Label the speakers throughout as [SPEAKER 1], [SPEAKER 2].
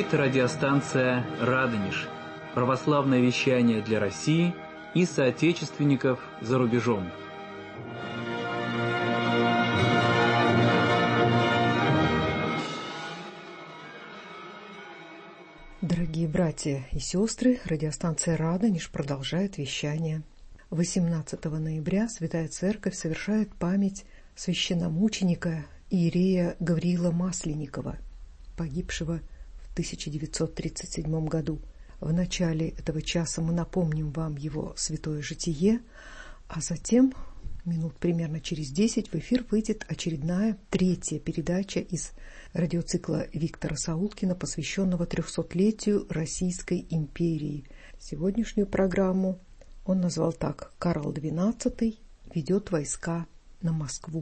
[SPEAKER 1] говорит радиостанция «Радонеж». Православное вещание для России и соотечественников за рубежом.
[SPEAKER 2] Дорогие братья и сестры, радиостанция «Радонеж» продолжает вещание. 18 ноября Святая Церковь совершает память священномученика иерея Гавриила Масленникова, погибшего в 1937 году. В начале этого часа мы напомним вам его святое житие, а затем, минут примерно через 10, в эфир выйдет очередная, третья передача из радиоцикла Виктора Саулкина, посвященного 300-летию Российской империи. Сегодняшнюю программу он назвал так: «Карл XII ведет войска на Москву».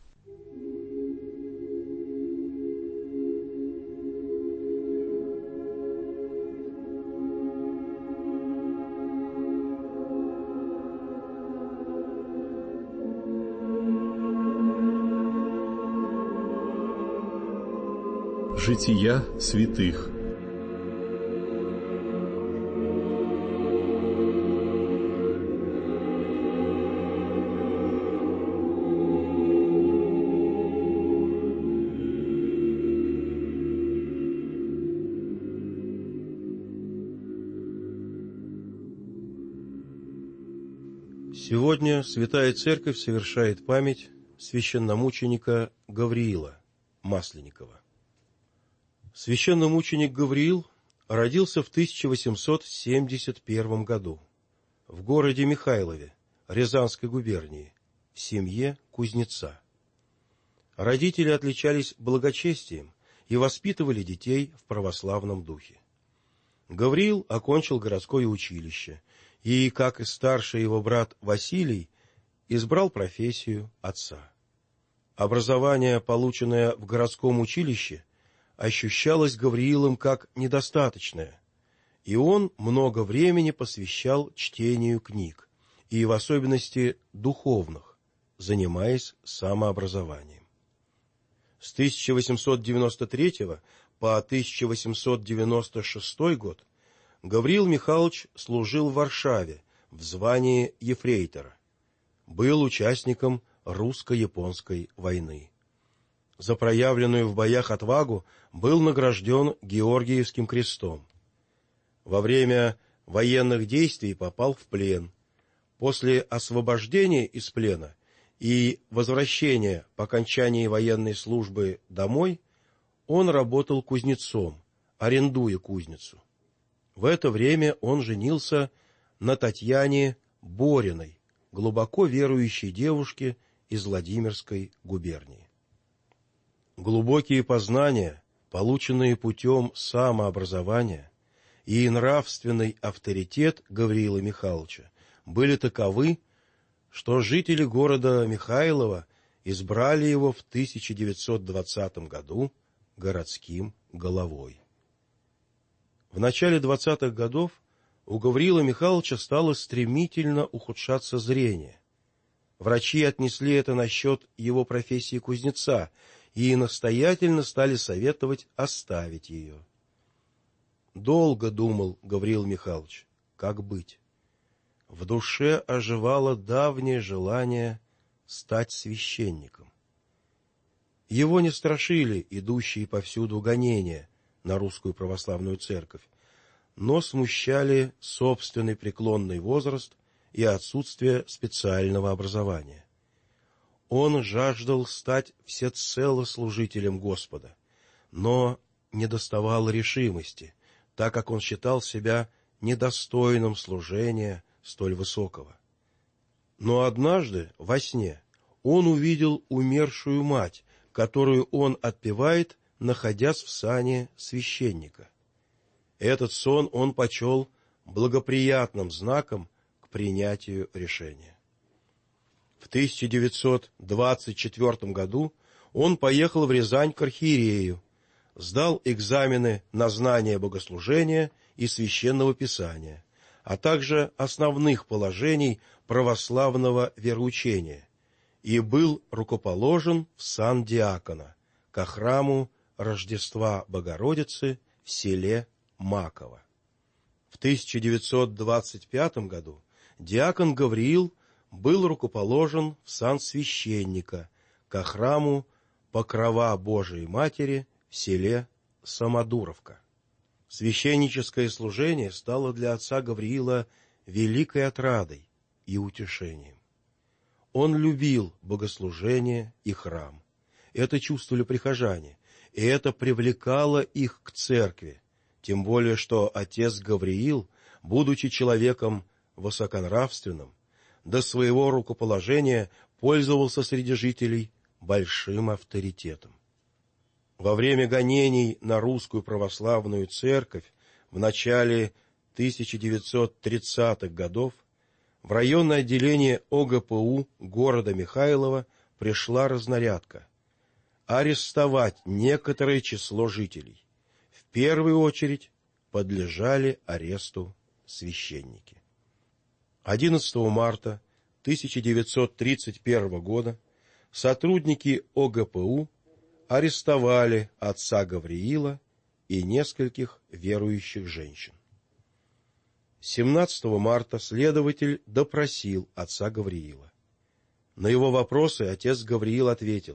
[SPEAKER 3] Жития святых.
[SPEAKER 4] Сегодня Святая Церковь совершает память священномученика Гавриила Масленникова. Священномученик Гавриил родился в 1871 году в городе Михайлове Рязанской губернии в семье кузнеца. Родители отличались благочестием и воспитывали детей в православном духе. Гавриил окончил городское училище и, как и старший его брат Василий, избрал профессию отца. Образование, полученное в городском училище, ощущалось Гавриилом как недостаточное, и он много времени посвящал чтению книг, и в особенности духовных, занимаясь самообразованием. С 1893 по 1896 год Гавриил Михайлович служил в Варшаве в звании ефрейтора, был участником русско-японской войны. За проявленную в боях отвагу был награжден Георгиевским крестом. Во время военных действий попал в плен. После освобождения из плена и возвращения по окончании военной службы домой он работал кузнецом, арендуя кузницу. В это время он женился на Татьяне Бориной, глубоко верующей девушке из Владимирской губернии. Глубокие познания, полученные путем самообразования, и нравственный авторитет Гавриила Михайловича были таковы, что жители города Михайлова избрали его в 1920 году городским головой. В начале 20-х годов у Гавриила Михайловича стало стремительно ухудшаться зрение. Врачи отнесли это насчет его профессии кузнеца и настоятельно стали советовать оставить ее. Долго думал Гавриил Михайлович, как быть. В душе оживало давнее желание стать священником. Его не страшили идущие повсюду гонения на русскую православную церковь, но смущали собственный преклонный возраст и отсутствие специального образования. Он жаждал стать всецело служителем Господа, но недоставало решимости, так как он считал себя недостойным служения столь высокого. Но однажды во сне он увидел умершую мать, которую он отпевает, находясь в сане священника. Этот сон он почел благоприятным знаком к принятию решения. В 1924 году он поехал в Рязань к архиерею, сдал экзамены на знание богослужения и священного писания, а также основных положений православного вероучения, и был рукоположен в сан диакона ко храму Рождества Богородицы в в селе Маково. В 1925 году диакон Гавриил был рукоположен в сан священника ко храму Покрова Божией Матери в селе Самодуровка. Священническое служение стало для отца Гавриила великой отрадой и утешением. Он любил богослужение и храм. Это чувствовали прихожане, и это привлекало их к церкви, тем более что отец Гавриил, будучи человеком высоконравственным, до своего рукоположения пользовался среди жителей большим авторитетом. Во время гонений на русскую православную церковь в начале 1930-х годов в районное отделение ОГПУ города Михайлова пришла разнарядка арестовать некоторое число жителей. В первую очередь подлежали аресту священники. 11 марта 1931 года сотрудники ОГПУ арестовали отца Гавриила и нескольких верующих женщин. 17 марта следователь допросил отца Гавриила. На его вопросы отец Гавриил ответил: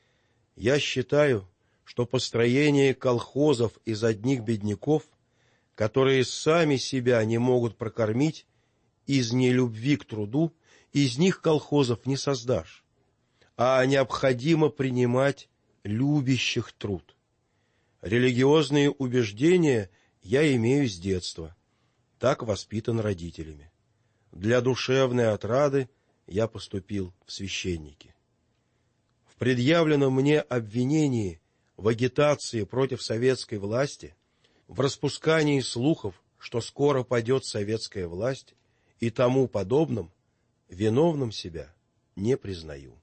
[SPEAKER 4] «Я считаю, что построение колхозов из одних бедняков, которые сами себя не могут прокормить, из нелюбви к труду, из них колхозов не создашь, а необходимо принимать любящих труд. Религиозные убеждения я имею с детства, так воспитан родителями. Для душевной отрады я поступил в священники. В предъявленном мне обвинении в агитации против советской власти, в распускании слухов, что скоро падет советская власть, и тому подобном, виновным себя не признаю».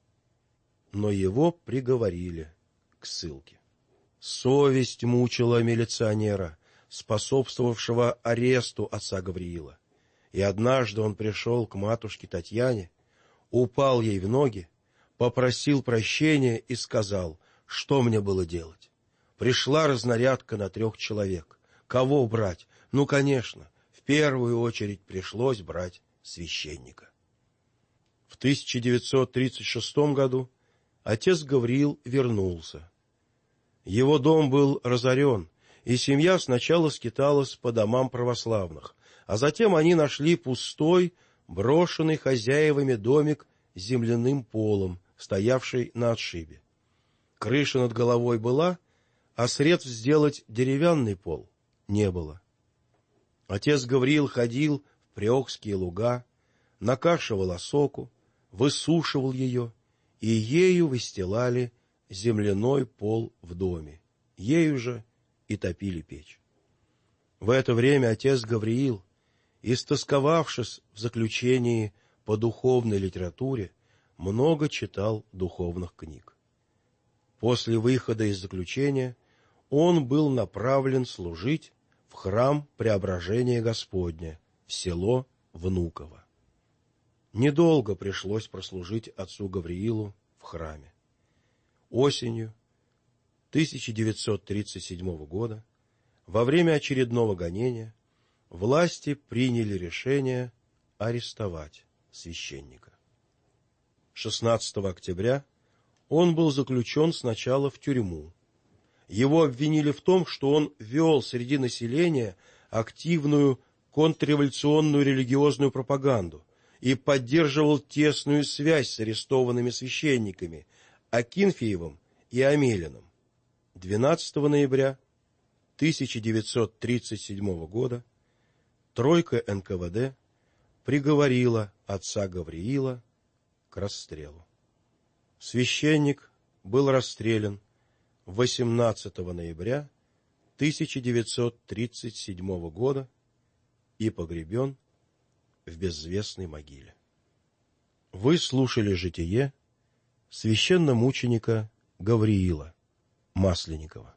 [SPEAKER 4] Но его приговорили к ссылке. Совесть мучила милиционера, способствовавшего аресту отца Гавриила. И однажды он пришел к матушке Татьяне, упал ей в ноги, попросил прощения и сказал: «Что мне было делать? Пришла разнарядка на 3 человек. Кого брать? Ну, конечно, в первую очередь пришлось брать священника». В 1936 году отец Гавриил вернулся. Его дом был разорен, и семья сначала скиталась по домам православных, а затем они нашли пустой, брошенный хозяевами домик с земляным полом, стоявший на отшибе. Крыша над головой была, а средств сделать деревянный пол не было. Отец Гавриил ходил в приокские луга, накашивал осоку, высушивал ее, и ею выстилали земляной пол в доме, ею же и топили печь. В это время отец Гавриил, истосковавшись в заключении по духовной литературе, много читал духовных книг. После выхода из заключения он был направлен служить в храм Преображения Господня в село Внуково. Недолго пришлось прослужить отцу Гавриилу в храме. Осенью 1937 года, во время очередного гонения, власти приняли решение арестовать священника. 16 октября он был заключен сначала в тюрьму. Его обвинили в том, что он вел среди населения активную контрреволюционную религиозную пропаганду и поддерживал тесную связь с арестованными священниками Акинфеевым и Амелиным. 12 ноября 1937 года тройка НКВД приговорила отца Гавриила к расстрелу. Священник был расстрелян 18 ноября 1937 года и погребен в безвестной могиле. Вы слушали житие священномученика Гавриила Масленникова.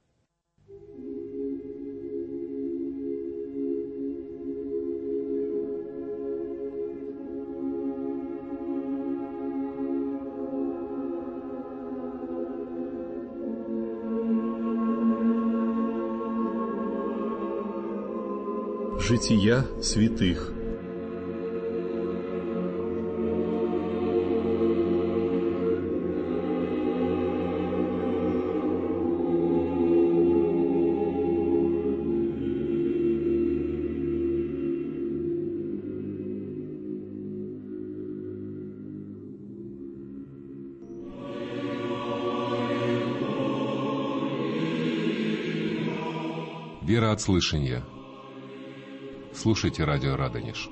[SPEAKER 3] Жития святых.
[SPEAKER 5] Вера от слышания. Слушайте радио Радонеж.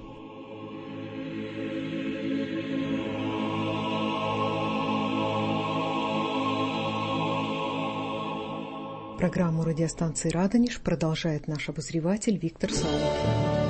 [SPEAKER 2] Программу радиостанции «Радонеж» продолжает наш обозреватель Виктор Салухин.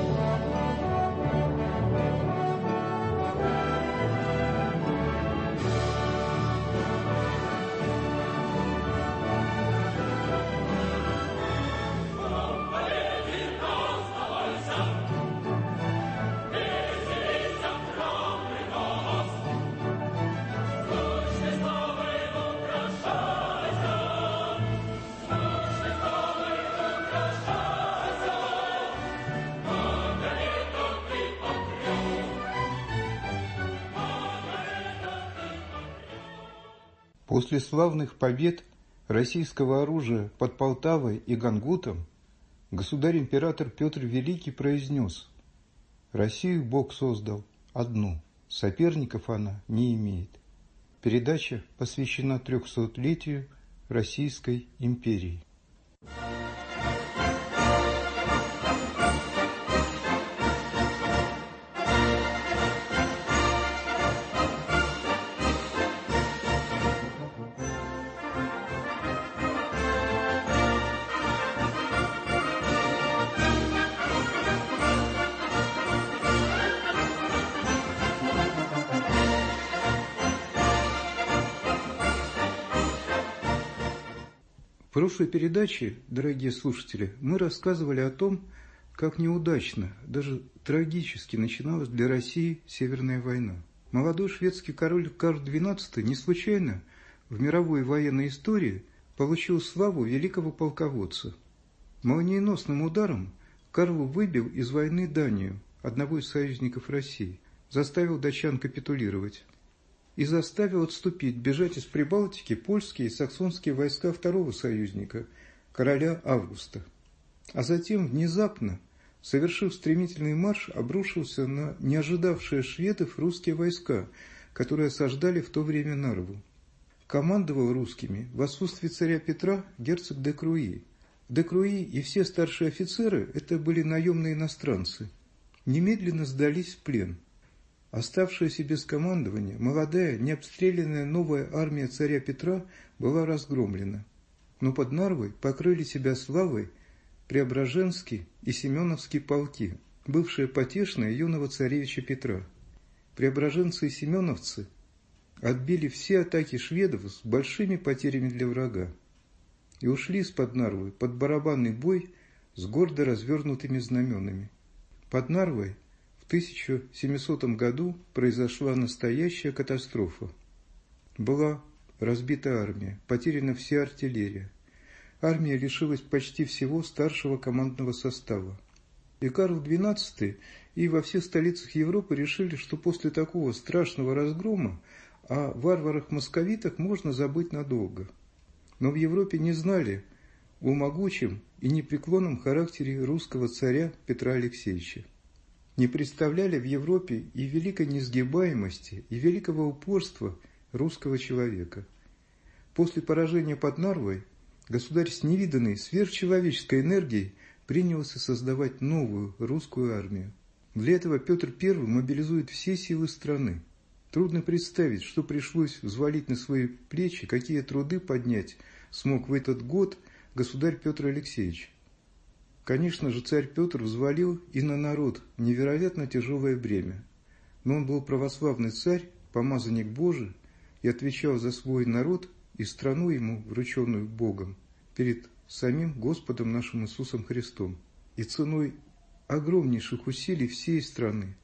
[SPEAKER 6] После славных побед российского оружия под Полтавой и Гангутом государь-император Петр Великий произнес: «Россию Бог создал одну, соперников она не имеет». Передача посвящена 300-летию Российской империи. В прошлой передаче, дорогие слушатели, мы рассказывали о том, как неудачно, даже трагически начиналась для России Северная война. Молодой шведский король Карл XII не случайно в мировой военной истории получил славу великого полководца. Молниеносным ударом Карл выбил из войны Данию, одного из союзников России, заставил датчан капитулировать и заставил отступить, бежать из Прибалтики польские и саксонские войска второго союзника, короля Августа. А затем, внезапно, совершив стремительный марш, обрушился на не ожидавшие шведов русские войска, которые осаждали в то время Нарву. Командовал русскими в отсутствие царя Петра герцог де Круи. Де Круи и все старшие офицеры – это были наемные иностранцы. Немедленно сдались в плен. Оставшаяся без командования, молодая, необстрелянная новая армия царя Петра была разгромлена. Но под Нарвой покрыли себя славой Преображенский и Семеновский полки, бывшие потешные юного царевича Петра. Преображенцы и семеновцы отбили все атаки шведов с большими потерями для врага и ушли из-под Нарвы под барабанный бой с гордо развернутыми знаменами. Под Нарвой в 1700 году произошла настоящая катастрофа. Была разбита армия, потеряна вся артиллерия. Армия лишилась почти всего старшего командного состава. И Карл XII и во всех столицах Европы решили, что после такого страшного разгрома о варварах-московитах можно забыть надолго. Но в Европе не знали о могучем и непреклонном характере русского царя Петра Алексеевича. Не представляли в Европе и великой несгибаемости, и великого упорства русского человека. После поражения под Нарвой государь с невиданной сверхчеловеческой энергией принялся создавать новую русскую армию. Для этого Петр I мобилизует все силы страны. Трудно представить, что пришлось взвалить на свои плечи, какие труды поднять смог в этот год государь Петр Алексеевич. Конечно же, царь Петр взвалил и на народ невероятно тяжелое бремя. Но он был православный царь, помазанник Божий, и отвечал за свой народ и страну ему, врученную Богом, перед самим Господом нашим Иисусом Христом. И ценой огромнейших усилий всей страны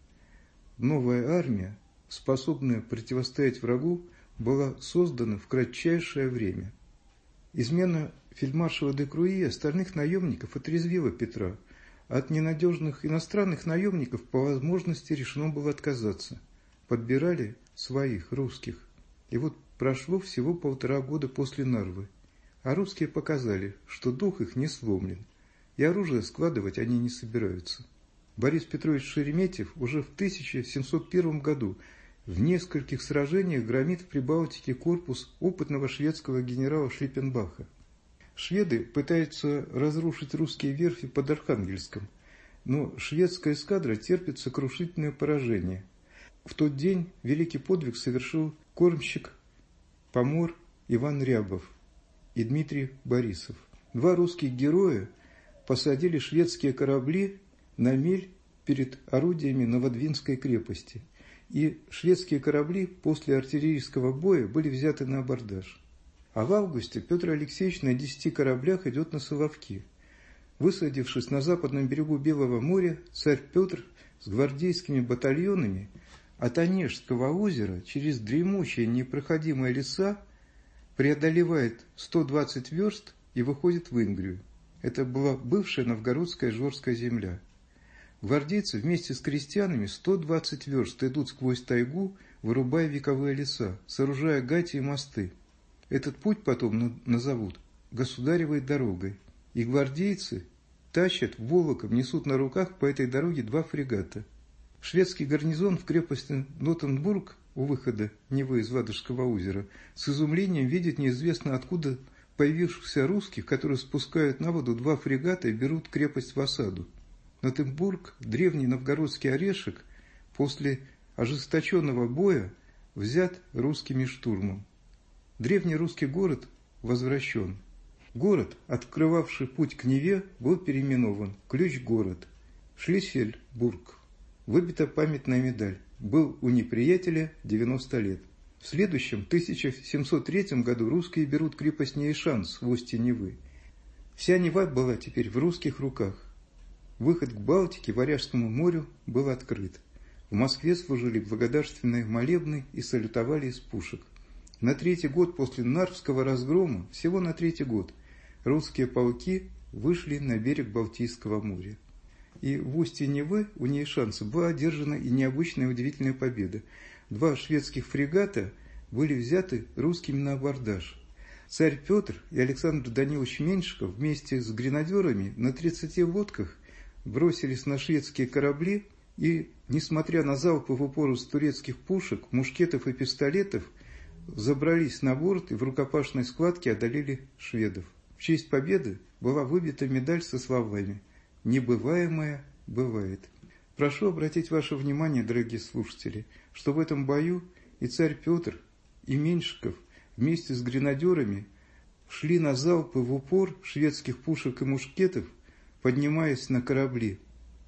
[SPEAKER 6] новая армия, способная противостоять врагу, была создана в кратчайшее время. Измена фельдмаршала де Круи и остальных наемников отрезвила Петра, От ненадежных иностранных наемников по возможности решено было отказаться. Подбирали своих, русских. И вот прошло всего 1,5 года после Нарвы. А русские показали, что дух их не сломлен, и оружие складывать они не собираются. Борис Петрович Шереметьев уже в 1701 году в нескольких сражениях громит в Прибалтике корпус опытного шведского генерала Шлиппенбаха. Шведы пытаются разрушить русские верфи под Архангельском, но шведская эскадра терпит сокрушительное поражение. В тот день великий подвиг совершил кормщик помор Иван Рябов и Дмитрий Борисов. 2 русских героя посадили шведские корабли на мель перед орудиями Новодвинской крепости, и шведские корабли после артиллерийского боя были взяты на абордаж. А в августе Петр Алексеевич на 10 кораблях идет на Соловки. Высадившись на западном берегу Белого моря, царь Петр с гвардейскими батальонами от Онежского озера через дремучие непроходимые леса преодолевает 120 верст и выходит в Ингрию. Это была бывшая новгородская Жорская земля. Гвардейцы вместе с крестьянами 120 верст идут сквозь тайгу, вырубая вековые леса, сооружая гати и мосты. Этот путь потом назовут государевой дорогой. И гвардейцы тащат волоком, несут на руках по этой дороге 2 фрегата. Шведский гарнизон в крепости Нотенбург у выхода Невы из Ладожского озера с изумлением видит неизвестно откуда появившихся русских, которые спускают на воду 2 фрегата и берут крепость в осаду. Нотенбург, древний новгородский орешек, после ожесточенного боя взят русскими штурмом. Древний русский город возвращен. Город, открывавший путь к Неве, был переименован Ключ-город. Шлиссельбург. Выбита памятная медаль. Был у неприятеля 90 лет. В следующем, 1703 году, русские берут крепость Нейшанс в устье Невы. Вся Нева была теперь в русских руках. Выход к Балтике, Варяжскому морю, был открыт. В Москве служили благодарственные молебны и салютовали из пушек. На 3-й год после Нарвского разгрома, всего на 3-й год, русские полки вышли на берег Балтийского моря. И в устье Невы у Нейшанса была одержана и необычная удивительная победа. 2 шведских фрегата были взяты русскими на абордаж. Царь Петр и Александр Данилович Меньшиков вместе с гренадерами на 30 лодках бросились на шведские корабли и, несмотря на залпы в упор из турецких пушек, мушкетов и пистолетов, забрались на борт и в рукопашной схватке одолели шведов. В честь победы была выбита медаль со словами «Небываемое бывает». Прошу обратить ваше внимание, дорогие слушатели, что в этом бою и царь Петр, и Меньшиков вместе с гренадерами шли на залпы в упор шведских пушек и мушкетов, поднимаясь на корабли,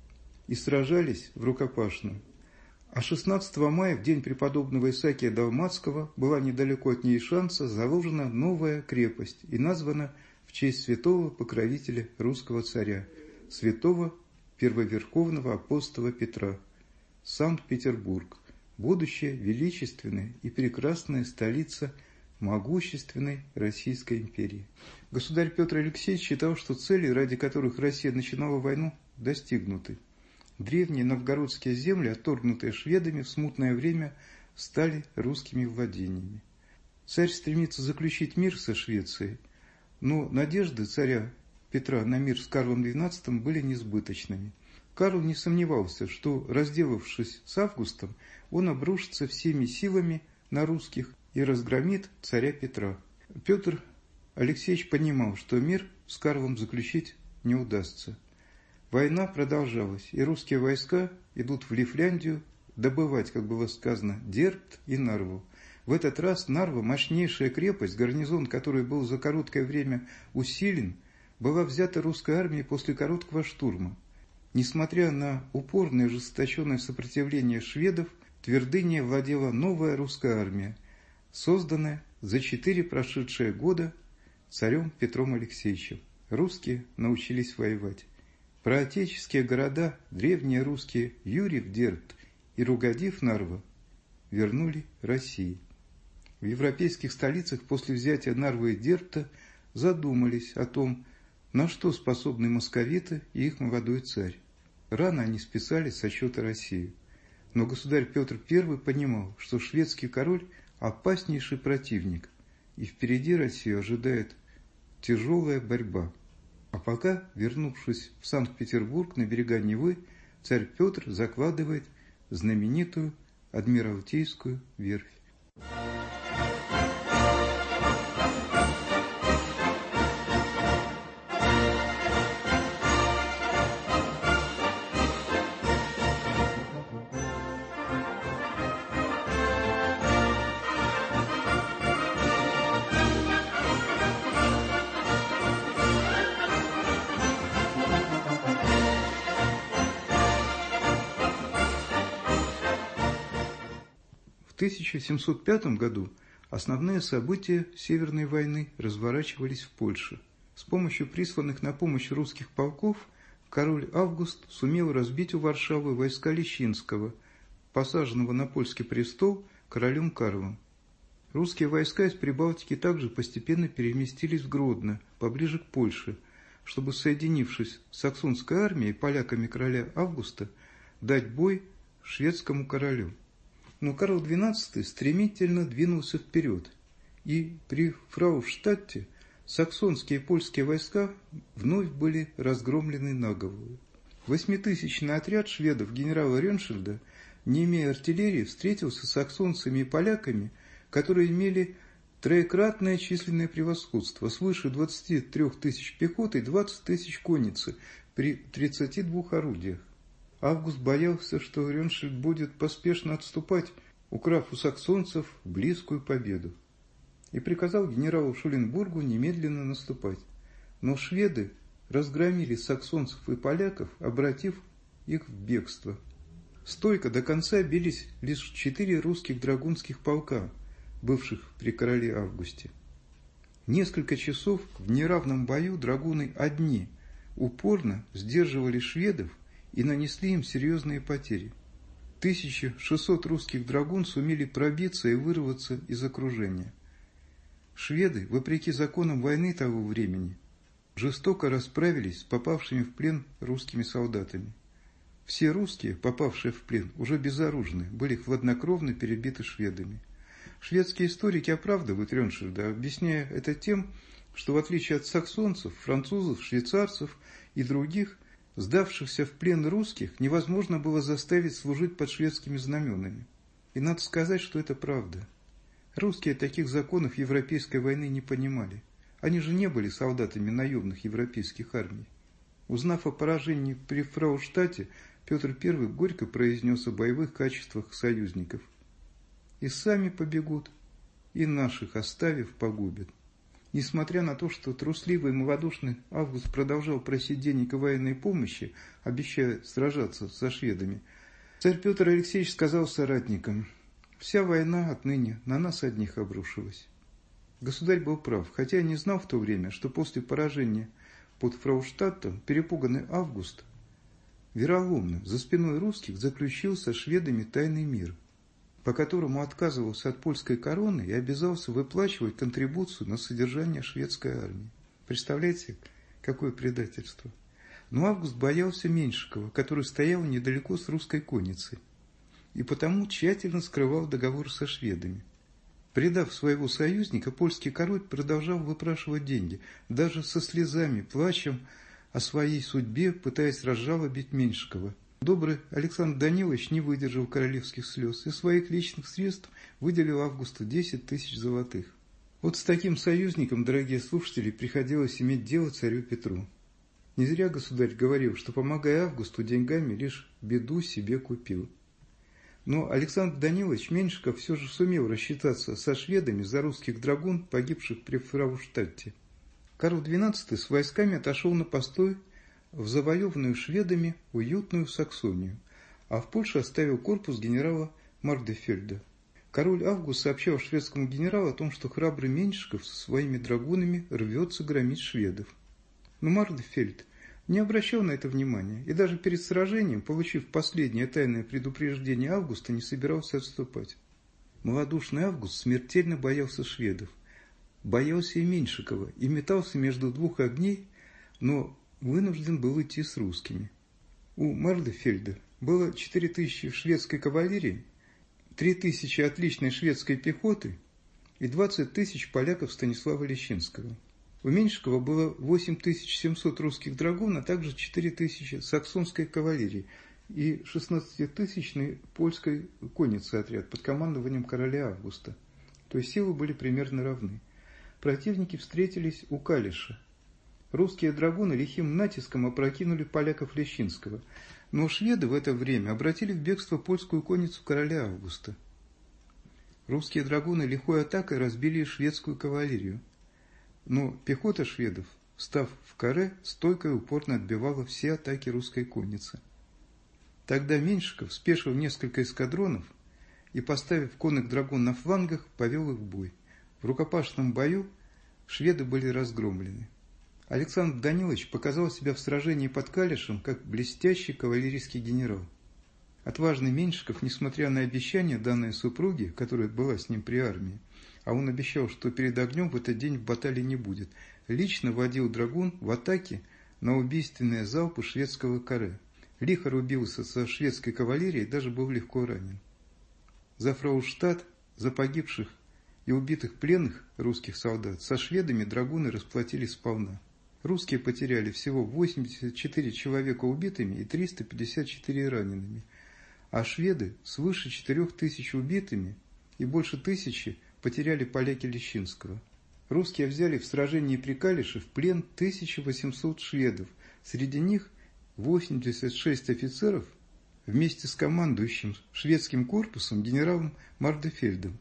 [SPEAKER 6] и сражались в рукопашную. А 16 мая, в день преподобного Исаакия Далматского, была недалеко от Нейшанса заложена новая крепость и названа в честь святого покровителя русского царя, святого первоверховного апостола Петра, Санкт-Петербург, будущая величественная и прекрасная столица могущественной Российской империи. Государь Петр Алексеевич считал, что цели, ради которых Россия начинала войну, достигнуты. Древние новгородские земли, отторгнутые шведами в смутное время, стали русскими владениями. Царь стремится заключить мир со Швецией, но надежды царя Петра на мир с Карлом XII были несбыточными. Карл не сомневался, что, разделавшись с Августом, он обрушится всеми силами на русских и разгромит царя Петра. Петр Алексеевич понимал, что мир с Карлом заключить не удастся. Война продолжалась, и русские войска идут в Лифляндию добывать, как было сказано, Дербт и Нарву. В этот раз Нарва, мощнейшая крепость, гарнизон которой был за короткое время усилен, была взята русской армией после короткого штурма. Несмотря на упорное и ожесточенное сопротивление шведов, твердыней владела новая русская армия, созданная за 4 прошедшие года царем Петром Алексеевичем. Русские научились воевать. Проотеческие города, древние русские Юрьев, Дербт и Ругодив, Нарва, вернули России. В европейских столицах после взятия Нарвы и Дербта задумались о том, На что способны московиты и их молодой царь? Рано они списали со счета Россию. Но государь Петр I понимал, что шведский король – опаснейший противник, и впереди Россию ожидает тяжелая борьба. А пока, вернувшись в Санкт-Петербург на берега Невы, царь Петр закладывает знаменитую Адмиралтейскую верфь. В 1705 году основные события Северной войны разворачивались в Польше. С помощью присланных на помощь русских полков король Август сумел разбить у Варшавы войска Лещинского, посаженного на польский престол королем Карлом. Русские войска из Прибалтики также постепенно переместились в Гродно, поближе к Польше, чтобы, соединившись с саксонской армией и поляками короля Августа, дать бой шведскому королю. Но Карл XII стремительно двинулся вперед, и при Фрауштадте саксонские и польские войска вновь были разгромлены наголову. 8-тысячный отряд шведов генерала Реншельда, не имея артиллерии, встретился с саксонцами и поляками, которые имели троекратное численное превосходство, свыше 23 тысяч пехоты и 20 тысяч конницы при 32 орудиях. Август боялся, что Реншельд будет поспешно отступать, украв у саксонцев близкую победу, и приказал генералу Шуленбургу немедленно наступать. Но шведы разгромили саксонцев и поляков, обратив их в бегство. Стойко до конца бились лишь 4 русских драгунских полка, бывших при короле Августе. Несколько часов в неравном бою драгуны одни упорно сдерживали шведов и нанесли им серьезные потери. 1600 русских драгун сумели пробиться и вырваться из окружения. Шведы, вопреки законам войны того времени, жестоко расправились с попавшими в плен русскими солдатами. Все русские, попавшие в плен, уже безоружны, были хладнокровно перебиты шведами. Шведские историки оправдывают Реншельда, объясняя это тем, что в отличие от саксонцев, французов, швейцарцев и других, сдавшихся в плен русских невозможно было заставить служить под шведскими знаменами. И надо сказать, что это правда. Русские таких законов европейской войны не понимали. Они же не были солдатами наемных европейских армий. Узнав о поражении при Фрауштадте, Петр I горько произнес о боевых качествах союзников. «И сами побегут, и наших, оставив, погубят». Несмотря на то, что трусливый и малодушный Август продолжал просить денег и военной помощи, обещая сражаться со шведами, царь Петр Алексеевич сказал соратникам: «Вся война отныне на нас одних обрушилась». Государь был прав, хотя и не знал в то время, что после поражения под Фрауштадтом перепуганный Август вероломно за спиной русских заключил со шведами тайный мир, по которому отказывался от польской короны и обязался выплачивать контрибуцию на содержание шведской армии. Представляете, какое предательство? Но Август боялся Меньшикова, который стоял недалеко с русской конницей, и потому тщательно скрывал договор со шведами. Предав своего союзника, польский король продолжал выпрашивать деньги, даже со слезами, плачем о своей судьбе, пытаясь разжалобить Меньшикова. Добрый Александр Данилович не выдержал королевских слез и своих личных средств выделил Августу 10 тысяч золотых. Вот с таким союзником, дорогие слушатели, приходилось иметь дело царю Петру. Не зря государь говорил, что, помогая Августу деньгами, лишь беду себе купил. Но Александр Данилович Меньшиков все же сумел рассчитаться со шведами за русских драгун, погибших при Фрауштадте. Карл XII с войсками отошел на постой в завоеванную шведами уютную Саксонию, а в Польше оставил корпус генерала Мардефельда. Король Август сообщал шведскому генералу о том, что храбрый Меньшиков со своими драгунами рвется громить шведов. Но Мардефельд не обращал на это внимания и даже перед сражением, получив последнее тайное предупреждение Августа, не собирался отступать. Малодушный Август смертельно боялся шведов, боялся и Меньшикова и метался между двух огней, но вынужден был идти с русскими. У Мардефельда было 4000 шведской кавалерии, 3000 отличной шведской пехоты и 20 000 поляков Станислава Лещинского. У Меньшикова было 8700 русских драгун, а также 4000 саксонской кавалерии и 16-тысячный польской конницы отряд под командованием короля Августа. То есть силы были примерно равны. Противники встретились у Калиша. Русские драгуны лихим натиском опрокинули поляков Лещинского, но шведы в это время обратили в бегство польскую конницу короля Августа. Русские драгуны лихой атакой разбили шведскую кавалерию, но пехота шведов, встав в каре, стойко и упорно отбивала все атаки русской конницы. Тогда Меньшиков, спешив несколько эскадронов и поставив конных драгун на флангах, повел их в бой. В рукопашном бою шведы были разгромлены. Александр Данилович показал себя в сражении под Калишем как блестящий кавалерийский генерал. Отважный Меньшиков, несмотря на обещание, данное супруге, которая была с ним при армии, а он обещал, что перед огнем в этот день в баталии не будет, лично водил драгун в атаке на убийственные залпы шведского каре. Лихо рубился со шведской кавалерией, даже был легко ранен. За Фрауштадт, за погибших и убитых пленных русских солдат со шведами драгуны расплатились сполна. Русские потеряли всего 84 человека убитыми и 354 ранеными, а шведы свыше 4000 убитыми и больше 1000 потеряли поляки Лещинского. Русские взяли в сражении при Калише в плен 1800 шведов, среди них 86 офицеров вместе с командующим шведским корпусом генералом Мардефельдом.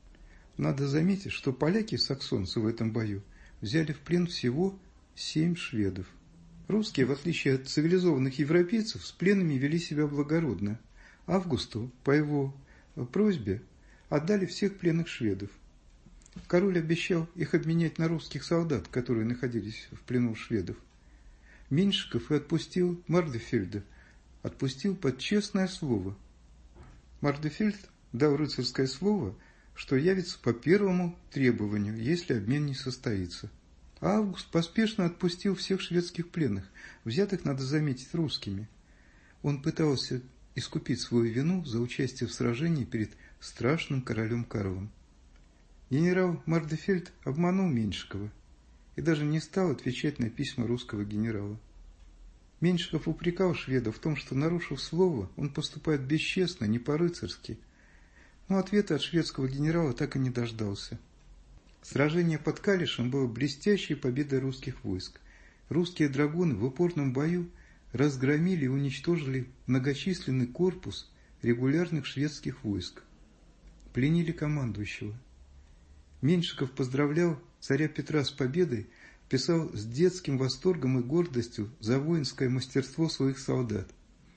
[SPEAKER 6] Надо заметить, что поляки-саксонцы в этом бою взяли в плен всего 7 шведов. Русские, в отличие от цивилизованных европейцев, с пленными вели себя благородно. Августу, по его просьбе, отдали всех пленных шведов. Король обещал их обменять на русских солдат, которые находились в плену шведов. Меньшиков и отпустил Мардефельда, отпустил под честное слово. Мардефельд дал рыцарское слово, что явится по первому требованию, если обмен не состоится. А Август поспешно отпустил всех шведских пленных, взятых, надо заметить, русскими. Он пытался искупить свою вину за участие в сражении перед страшным королем Карлом. Генерал Мардефельд обманул Меньшикова и даже не стал отвечать на письма русского генерала. Меньшиков упрекал шведа в том, что, нарушив слово, он поступает бесчестно, не по-рыцарски. Но ответа от шведского генерала так и не дождался. Сражение под Калишем было блестящей победой русских войск. Русские драгуны в упорном бою разгромили и уничтожили многочисленный корпус регулярных шведских войск. Пленили командующего. Меньшиков поздравлял царя Петра с победой, писал с детским восторгом и гордостью за воинское мастерство своих солдат.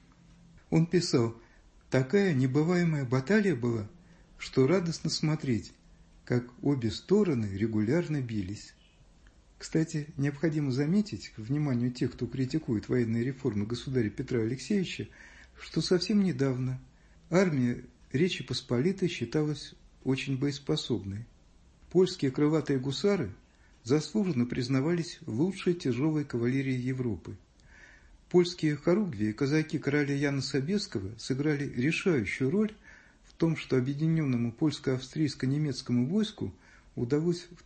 [SPEAKER 6] Он писал: «Такая небываемая баталия была, что радостно смотреть, как обе стороны регулярно бились». Кстати, необходимо заметить, к вниманию тех, кто критикует военные реформы государя Петра Алексеевича, что совсем недавно армия Речи Посполитой считалась очень боеспособной. Польские крылатые гусары заслуженно признавались лучшей тяжелой кавалерией Европы. Польские хоругви и казаки короля Яна Собесского сыграли решающую роль в том, что объединенному польско-австрийско-немецкому войску удалось в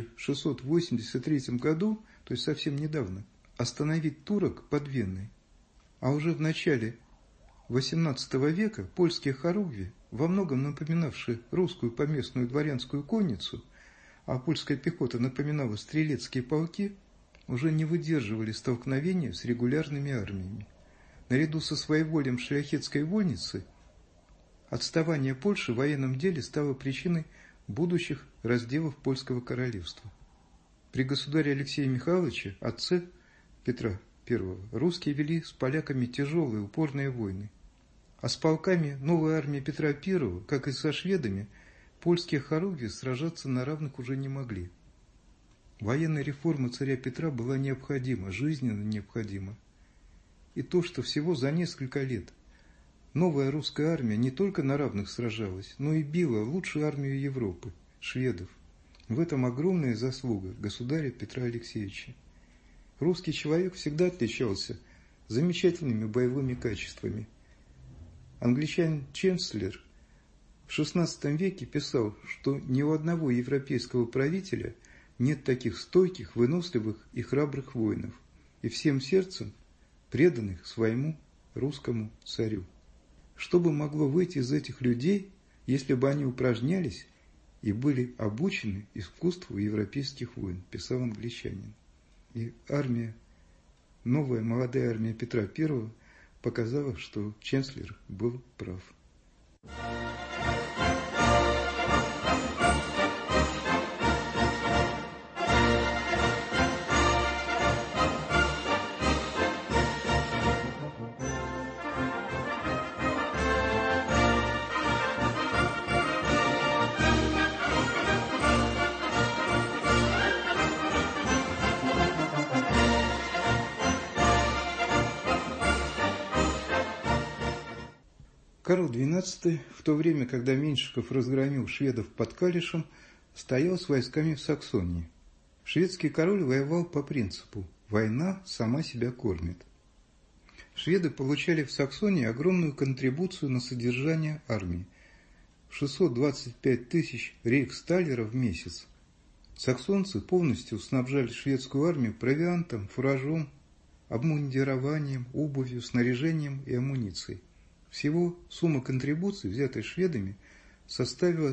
[SPEAKER 6] 1683 году, то есть совсем недавно, остановить турок под Веной. А уже в начале XVIII века польские хоругви, во многом напоминавшие русскую поместную дворянскую конницу, а польская пехота напоминала стрелецкие полки, уже не выдерживали столкновения с регулярными армиями. Наряду со своеволием шляхетской вольницы отставание Польши в военном деле стало причиной будущих разделов польского королевства. При государе Алексее Михайловиче, отце Петра I, русские вели с поляками тяжелые упорные войны. А с полками новой армии Петра I, как и со шведами, польские хоругви сражаться на равных уже не могли. Военная реформа царя Петра была необходима, жизненно необходима. И то, что всего за несколько лет новая русская армия не только на равных сражалась, но и била лучшую армию Европы, шведов. В этом огромная заслуга государя Петра Алексеевича. Русский человек всегда отличался замечательными боевыми качествами. Англичанин Ченслер в XVI веке писал, что ни у одного европейского правителя нет таких стойких, выносливых и храбрых воинов, и всем сердцем преданных своему русскому царю. Что бы могло выйти из этих людей, если бы они упражнялись и были обучены искусству европейских войн, писал англичанин. И новая молодая армия Петра I показала, что Ченслер был прав. Карл XII, в то время, когда Меньшиков разгромил шведов под Калишем, стоял с войсками в Саксонии. Шведский король воевал по принципу «война сама себя кормит». Шведы получали в Саксонии огромную контрибуцию на содержание армии – 625 тысяч рейхсталлеров в месяц. Саксонцы полностью снабжали шведскую армию провиантом, фуражом, обмундированием, обувью, снаряжением и амуницией. Всего сумма контрибуций, взятой шведами, составила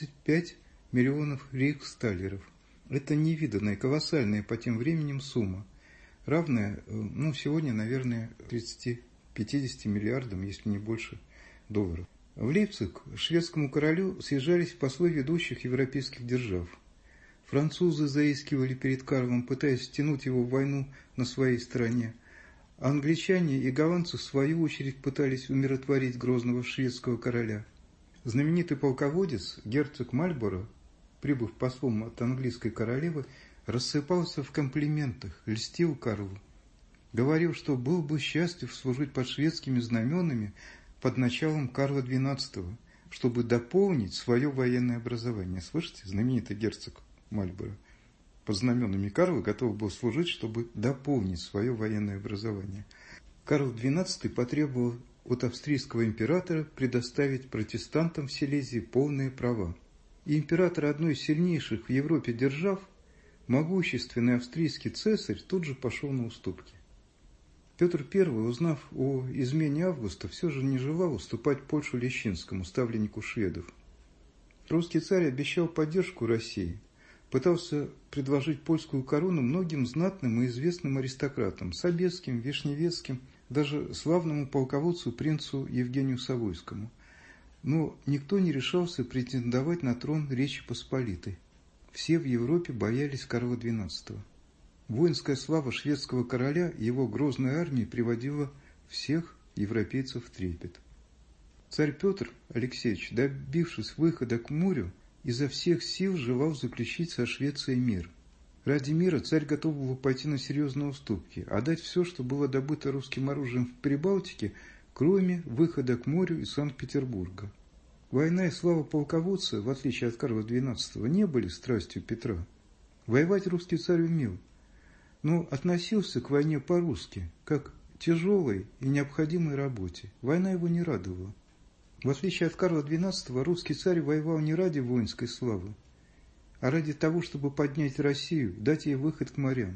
[SPEAKER 6] 35 миллионов рейхсталлеров. Это невиданная, колоссальная по тем временем сумма, равная, сегодня, наверное, 30-50 миллиардам, если не больше, долларов. В Лейпциг шведскому королю съезжались послы ведущих европейских держав. Французы заискивали перед Карлом, пытаясь втянуть его в войну на своей стороне. Англичане и голландцы, в свою очередь, пытались умиротворить грозного шведского короля. Знаменитый полководец, герцог Мальборо, прибыв послом от английской королевы, рассыпался в комплиментах, льстил Карлу. Говорил, что был бы счастлив служить под шведскими знаменами под началом Карла XII, чтобы дополнить свое военное образование. Слышите, знаменитый герцог Мальборо под знаменами Карла готов был служить, чтобы дополнить свое военное образование. Карл XII потребовал от австрийского императора предоставить протестантам в Силезии полные права. И император одной из сильнейших в Европе держав, могущественный австрийский цесарь, тут же пошел на уступки. Петр I, узнав о измене Августа, все же не желал уступать Польшу Лещинскому, ставленнику шведов. Русский царь обещал поддержку России, пытался предложить польскую корону многим знатным и известным аристократам – Собесским, Вишневецким, даже славному полководцу принцу Евгению Савойскому. Но никто не решался претендовать на трон Речи Посполитой. Все в Европе боялись Карла XII. Воинская слава шведского короля и его грозной армии приводила всех европейцев в трепет. Царь Петр Алексеевич, добившись выхода к морю, изо всех сил желал заключить со Швецией мир. Ради мира царь готов был пойти на серьезные уступки, отдать все, что было добыто русским оружием в Прибалтике, кроме выхода к морю из Санкт-Петербурга. Война и слава полководца, в отличие от Карла XII, не были страстью Петра. Воевать русский царь умел, но относился к войне по-русски, как к тяжелой и необходимой работе. Война его не радовала. В отличие от Карла XII, русский царь воевал не ради воинской славы, а ради того, чтобы поднять Россию, дать ей выход к морям.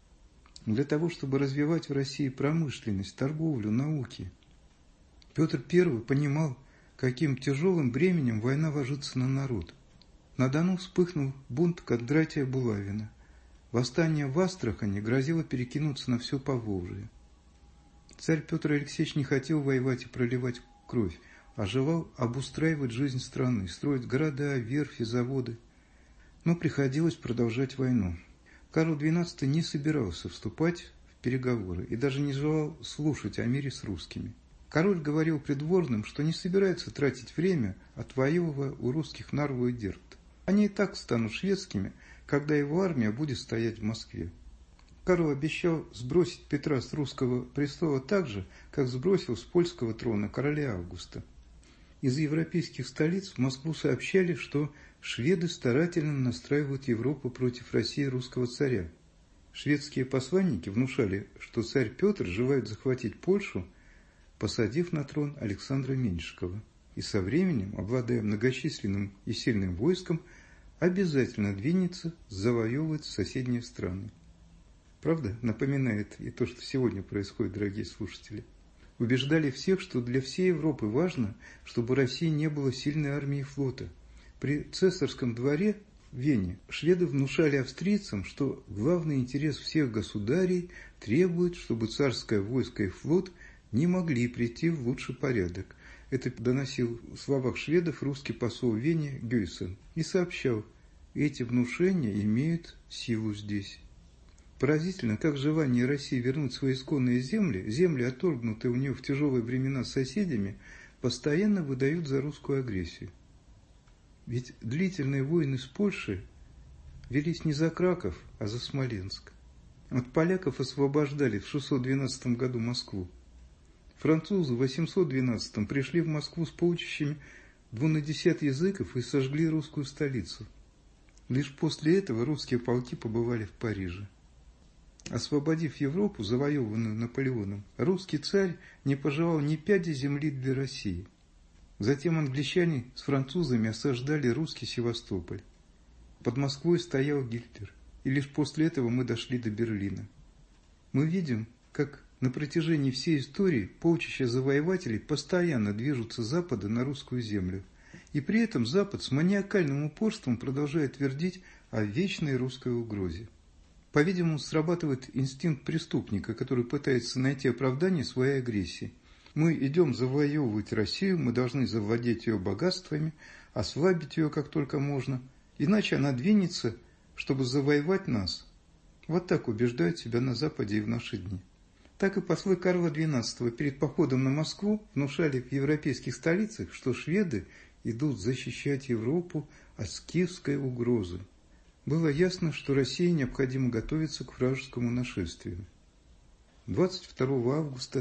[SPEAKER 6] Для того, чтобы развивать в России промышленность, торговлю, науки. Петр I понимал, каким тяжелым бременем война ложится на народ. На Дону вспыхнул бунт Кондратия Булавина. Восстание в Астрахани грозило перекинуться на все Поволжье. Царь Петр Алексеевич не хотел воевать и проливать кровь, а желал обустраивать жизнь страны, строить города, верфи, заводы. Но приходилось продолжать войну. Карл XII не собирался вступать в переговоры и даже не желал слушать о мире с русскими. Король говорил придворным, что не собирается тратить время, отвоевывая у русских Нарву и Дербт. Они и так станут шведскими, когда его армия будет стоять в Москве. Карл обещал сбросить Петра с русского престола так же, как сбросил с польского трона короля Августа. Из европейских столиц в Москву сообщали, что шведы старательно настраивают Европу против России русского царя. Шведские посланники внушали, что царь Петр желает захватить Польшу, посадив на трон Александра Меньшикова, и со временем, обладая многочисленным и сильным войском, обязательно двинется завоевывать соседние страны. Правда, напоминает и то, что сегодня происходит, дорогие слушатели. Убеждали всех, что для всей Европы важно, чтобы у России не было сильной армии и флота. При цесарском дворе в Вене шведы внушали австрийцам, что главный интерес всех государей требует, чтобы царское войско и флот не могли прийти в лучший порядок. Это доносил в словах шведов русский посол в Вене Гюйсен и сообщал: эти внушения имеют силу здесь. Поразительно, как желание России вернуть свои исконные земли, отторгнутые у нее в тяжелые времена соседями, постоянно выдают за русскую агрессию. Ведь длительные войны с Польшей велись не за Краков, а за Смоленск. От поляков освобождали в 612 году Москву. Французы в 812 пришли в Москву с полчищами 210 языков и сожгли русскую столицу. Лишь после этого русские полки побывали в Париже. Освободив Европу, завоеванную Наполеоном, русский царь не пожелал ни пяди земли для России. Затем англичане с французами осаждали русский Севастополь. Под Москвой стоял Гитлер, и лишь после этого мы дошли до Берлина. Мы видим, как на протяжении всей истории полчища завоевателей постоянно движутся с запада на русскую землю, и при этом Запад с маниакальным упорством продолжает твердить о вечной русской угрозе. По-видимому, срабатывает инстинкт преступника, который пытается найти оправдание своей агрессии. Мы идем завоевывать Россию, мы должны завладеть ее богатствами, ослабить ее как только можно, иначе она двинется, чтобы завоевать нас. Вот так убеждают себя на Западе и в наши дни. Так и послы Карла XII перед походом на Москву внушали в европейских столицах, что шведы идут защищать Европу от скифской угрозы. Было ясно, что России необходимо готовиться к вражескому нашествию. 22 августа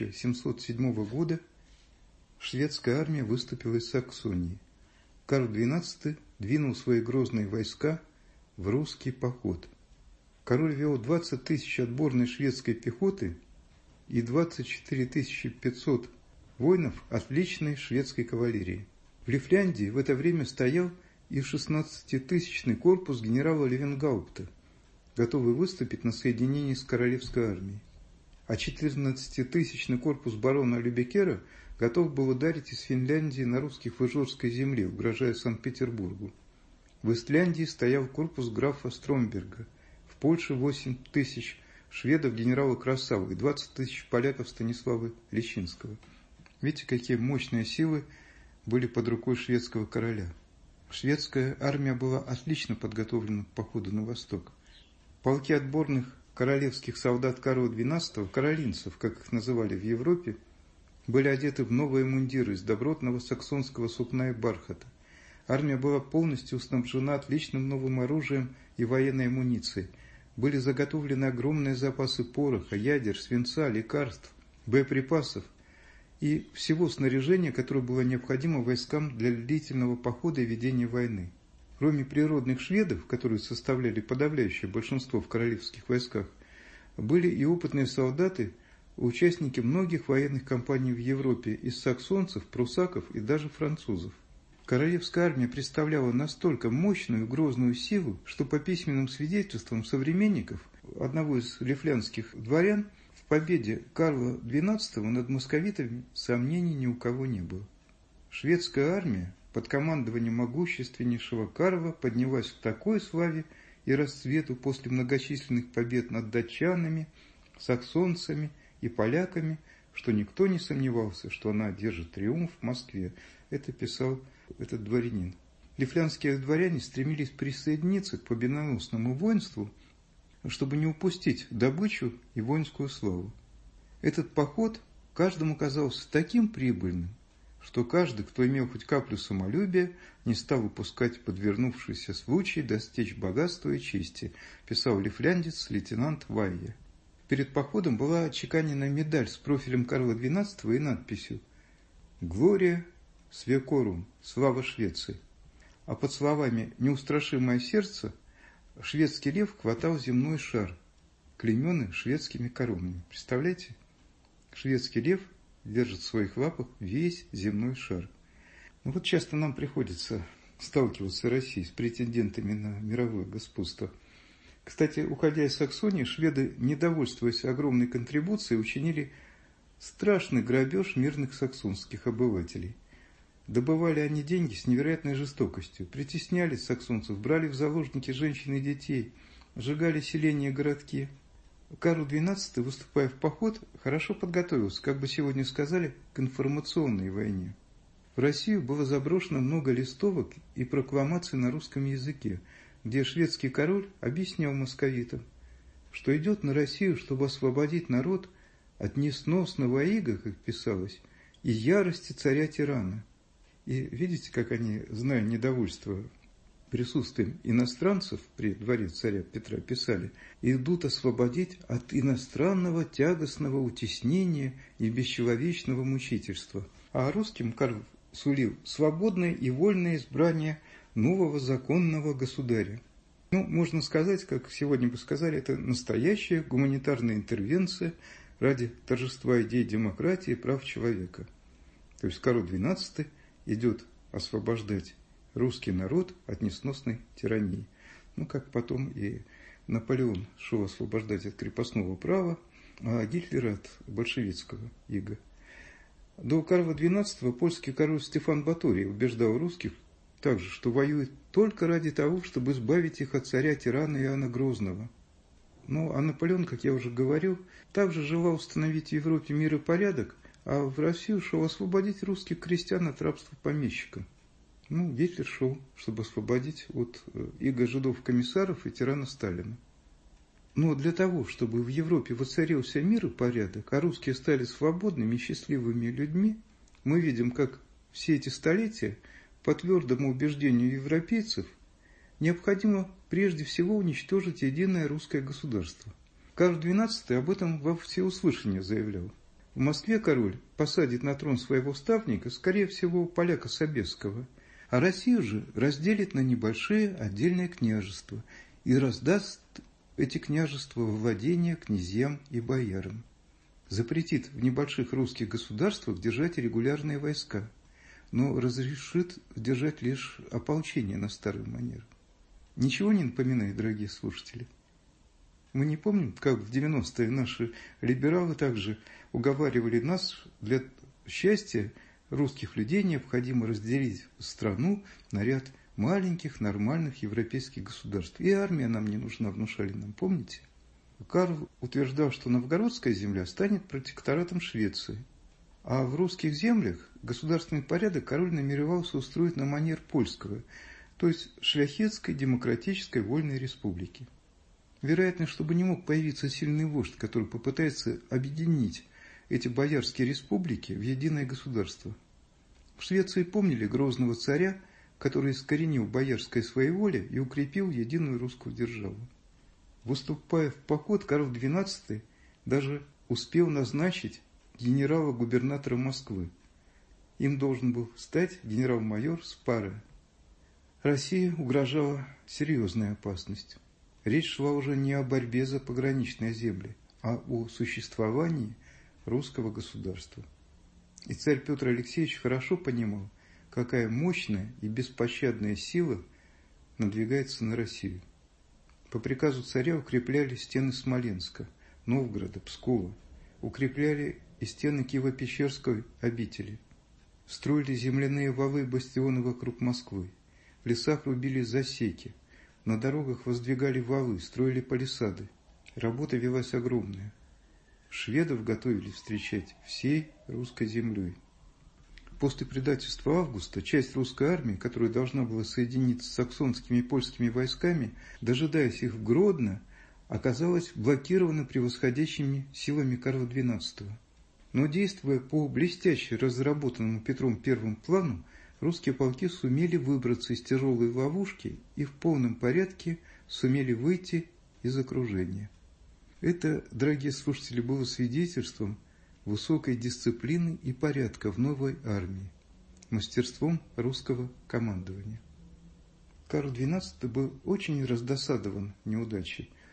[SPEAKER 6] 1707 года шведская армия выступила из Саксонии. Карл XII двинул свои грозные войска в русский поход. Король вел 20 тысяч отборной шведской пехоты и 24 500 воинов отличной шведской кавалерии. В Лифляндии в это время стоял и 16-тысячный корпус генерала Левенгаупта, готовый выступить на соединении с королевской армией. А 14-тысячный корпус барона Любекера готов был ударить из Финляндии на русских в Ижорской земле, угрожая Санкт-Петербургу. В Истляндии стоял корпус графа Стромберга, в Польше 8 тысяч шведов генерала Красавы и 20 тысяч поляков Станислава Лещинского. Видите, какие мощные силы были под рукой шведского короля. Шведская армия была отлично подготовлена к походу на восток. Полки отборных королевских солдат Карла XII, каролинцев, как их называли в Европе, были одеты в новые мундиры из добротного саксонского сукна и бархата. Армия была полностью снабжена отличным новым оружием и военной амуницией. Были заготовлены огромные запасы пороха, ядер, свинца, лекарств, боеприпасов и всего снаряжения, которое было необходимо войскам для длительного похода и ведения войны. Кроме природных шведов, которые составляли подавляющее большинство в королевских войсках, были и опытные солдаты, участники многих военных кампаний в Европе из саксонцев, прусаков и даже французов. Королевская армия представляла настолько мощную и грозную силу, что по письменным свидетельствам современников одного из лифляндских дворян в победе Карла XII над московитами сомнений ни у кого не было. Шведская армия под командованием могущественнейшего Карла поднялась к такой славе и расцвету после многочисленных побед над датчанами, саксонцами и поляками, что никто не сомневался, что она одержит триумф в Москве. Это писал этот дворянин. Лифляндские дворяне стремились присоединиться к победоносному воинству, чтобы не упустить добычу и воинскую славу. Этот поход каждому казался таким прибыльным, что каждый, кто имел хоть каплю самолюбия, не стал упускать подвернувшийся случай достичь богатства и чести, писал лифляндец лейтенант Вайе. Перед походом была отчеканена медаль с профилем Карла XII и надписью «Глория Свекорум, слава Швеции». А под словами «неустрашимое сердце» шведский лев хватал земной шар, клеймены шведскими коронами. Представляете? Шведский лев держит в своих лапах весь земной шар. Ну вот часто нам приходится сталкиваться России с претендентами на мировое господство. Кстати, уходя из Саксонии, шведы, недовольствуясь огромной контрибуцией, учинили страшный грабеж мирных саксонских обывателей. Добывали они деньги с невероятной жестокостью, притесняли саксонцев, брали в заложники женщин и детей, сжигали селения и городки. Карл XII, выступая в поход, хорошо подготовился, как бы сегодня сказали, к информационной войне. В Россию было заброшено много листовок и прокламаций на русском языке, где шведский король объяснял московитам, что идет на Россию, чтобы освободить народ от несносного ига, как писалось, и ярости царя-тирана. И видите, как они, зная недовольство присутствием иностранцев при дворе царя Петра, писали: идут освободить от иностранного тягостного утеснения и бесчеловечного мучительства. А русским Карл сулил свободное и вольное избрание нового законного государя. Ну, можно сказать, как сегодня бы сказали, это настоящая гуманитарная интервенция ради торжества идей демократии и прав человека. То есть Карл XII идет освобождать русский народ от несносной тирании. Ну, как потом и Наполеон шел освобождать от крепостного права, а Гитлер от большевистского ига. До Карла XII польский король Стефан Баторий убеждал русских также, что воюет только ради того, чтобы избавить их от царя-тирана Иоанна Грозного. Ну, а Наполеон, как я уже говорил, также желал установить в Европе мир и порядок, а в Россию шел освободить русских крестьян от рабства помещикам. Ну, Гитлер шел, чтобы освободить от иго жидов-комиссаров и тирана Сталина. Но для того, чтобы в Европе воцарился мир и порядок, а русские стали свободными и счастливыми людьми, мы видим, как все эти столетия, по твердому убеждению европейцев, необходимо прежде всего уничтожить единое русское государство. Карл XII об этом во всеуслышание заявлял. В Москве король посадит на трон своего ставника, скорее всего, поляка Собесского, а Россию же разделит на небольшие отдельные княжества и раздаст эти княжества во владение князьям и боярам. Запретит в небольших русских государствах держать регулярные войска, но разрешит держать лишь ополчение на старый манер. Ничего не напоминает, дорогие слушатели? Мы не помним, как в 90-е наши либералы также уговаривали нас, для счастья русских людей необходимо разделить страну на ряд маленьких нормальных европейских государств. И армия нам не нужна, внушали нам, помните? Карл утверждал, что новгородская земля станет протекторатом Швеции. А в русских землях государственный порядок король намеревался устроить на манер польского, то есть шляхетской демократической вольной республики. Вероятно, чтобы не мог появиться сильный вождь, который попытается объединить эти боярские республики в единое государство. В Швеции помнили грозного царя, который искоренил боярское своеволие и укрепил единую русскую державу. Выступая в поход, Карл XII даже успел назначить генерала-губернатора Москвы. Им должен был стать генерал-майор Спара. России угрожала серьезная опасность. Речь шла уже не о борьбе за пограничные земли, а о существовании русского государства. И царь Петр Алексеевич хорошо понимал, какая мощная и беспощадная сила надвигается на Россию. По приказу царя укрепляли стены Смоленска, Новгорода, Пскова, укрепляли и стены Киево-Печерской обители, строили земляные валы и бастионы вокруг Москвы, в лесах рубили засеки, на дорогах воздвигали валы, строили палисады. Работа велась огромная. Шведов готовили встречать всей русской землей. После предательства Августа часть русской армии, которая должна была соединиться с саксонскими и польскими войсками, дожидаясь их в Гродно, оказалась блокирована превосходящими силами Карла XII. Но действуя по блестяще разработанному Петром I плану, русские полки сумели выбраться из тяжелой ловушки и в полном порядке сумели выйти из окружения. Это, дорогие слушатели, было свидетельством высокой дисциплины и порядка в новой армии, мастерством русского командования. Карл XII был очень раздосадован неудачей.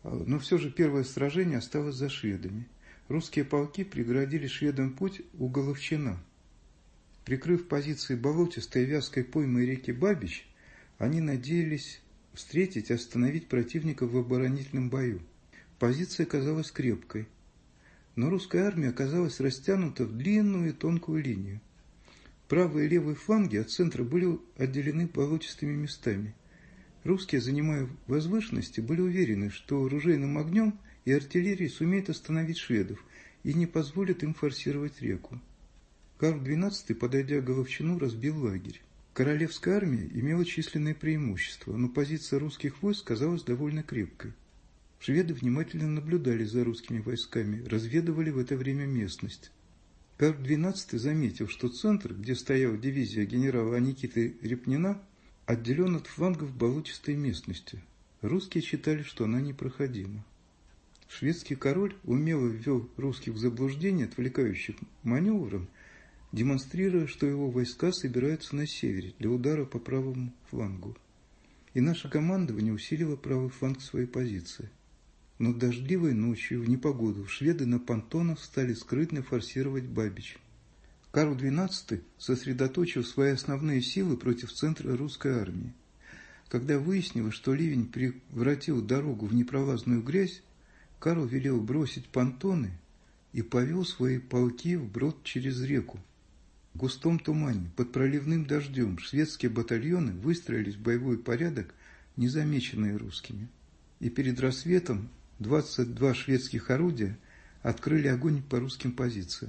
[SPEAKER 6] Но все же первое сражение осталось за шведами. Русские полки преградили шведам путь у Головчина. Прикрыв позиции болотистой и вязкой поймы реки Бабич, они надеялись встретить и остановить противника в оборонительном бою. Позиция казалась крепкой, но русская армия оказалась растянута в длинную и тонкую линию. Правые и левые фланги от центра были отделены болотистыми местами. Русские, занимая возвышенности, были уверены, что оружейным огнем и артиллерией сумеют остановить шведов и не позволят им форсировать реку. Карл XII, подойдя к Головчину, разбил лагерь. Королевская армия имела численное преимущество, но позиция русских войск казалась довольно крепкой. Шведы внимательно наблюдали за русскими войсками, разведывали в это время местность. Карл XII заметил, что центр, где стояла дивизия генерала Аникиты Репнина, отделен от флангов болотистой местностью. Русские считали, что она непроходима. Шведский король умело ввел русских в заблуждение отвлекающим маневром, демонстрируя, что его войска собираются на севере для удара по правому флангу. И наше командование усилило правый фланг своей позиции. Но дождливой ночью в непогоду шведы на понтонах стали скрытно форсировать Бабич. Карл XII сосредоточил свои основные силы против центра русской армии. Когда выяснилось, что ливень превратил дорогу в непролазную грязь, Карл велел бросить понтоны и повел свои полки вброд через реку. В густом тумане, под проливным дождем, шведские батальоны выстроились в боевой порядок, незамеченные русскими. И перед рассветом 22 шведских орудия открыли огонь по русским позициям.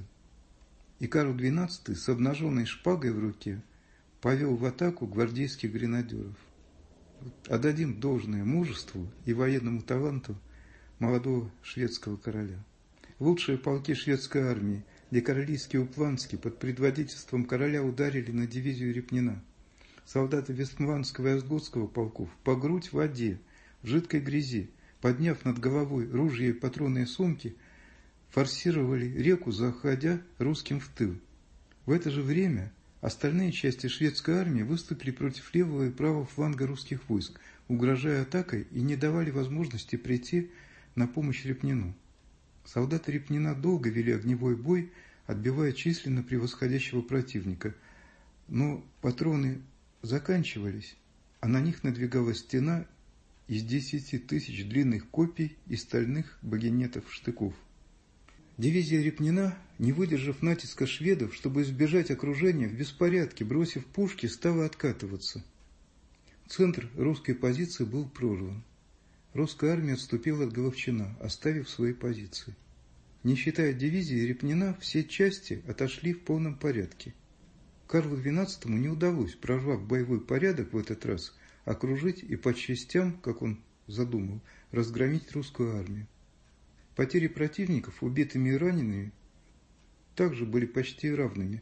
[SPEAKER 6] И Карл XII с обнаженной шпагой в руке повел в атаку гвардейских гренадеров. Отдадим должное мужеству и военному таланту молодого шведского короля. Лучшие полки шведской армии, Декорлийский и Упланский, под предводительством короля ударили на дивизию Репнина. Солдаты Вестмландского и Остготского полков по грудь в воде, в жидкой грязи, подняв над головой ружья и патронные сумки, форсировали реку, заходя русским в тыл. В это же время остальные части шведской армии выступили против левого и правого фланга русских войск, угрожая атакой и не давали возможности прийти на помощь Репнину. Солдаты Репнина долго вели огневой бой, отбивая численно превосходящего противника, но патроны заканчивались, а на них надвигалась стена из 10 тысяч длинных копий и стальных багинетов-штыков. Дивизия Репнина, не выдержав натиска шведов, чтобы избежать окружения, в беспорядке, бросив пушки, стала откатываться. Центр русской позиции был прорван. Русская армия отступила от Головчина, оставив свои позиции. Не считая дивизии Репнина, все части отошли в полном порядке. Карлу XII не удалось, прорвав боевой порядок в этот раз, окружить и по частям, как он задумал, разгромить русскую армию. Потери противников, убитыми и ранеными, также были почти равными: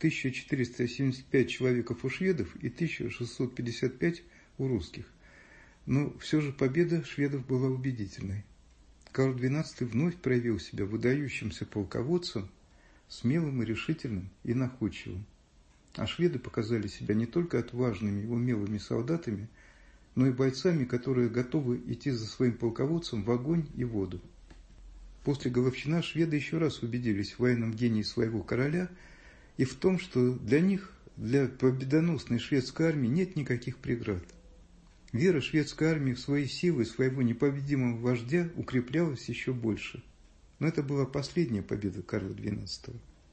[SPEAKER 6] 1475 человек у шведов и 1655 у русских. Но все же победа шведов была убедительной. Карл XII вновь проявил себя выдающимся полководцем, смелым и решительным и находчивым. А шведы показали себя не только отважными и умелыми солдатами, но и бойцами, которые готовы идти за своим полководцем в огонь и воду. После Головчина шведы еще раз убедились в военном гении своего короля и в том, что для них, для победоносной шведской армии, нет никаких преград. Вера шведской армии в свои силы, своего непобедимого вождя укреплялась еще больше. Но это была последняя победа Карла XII.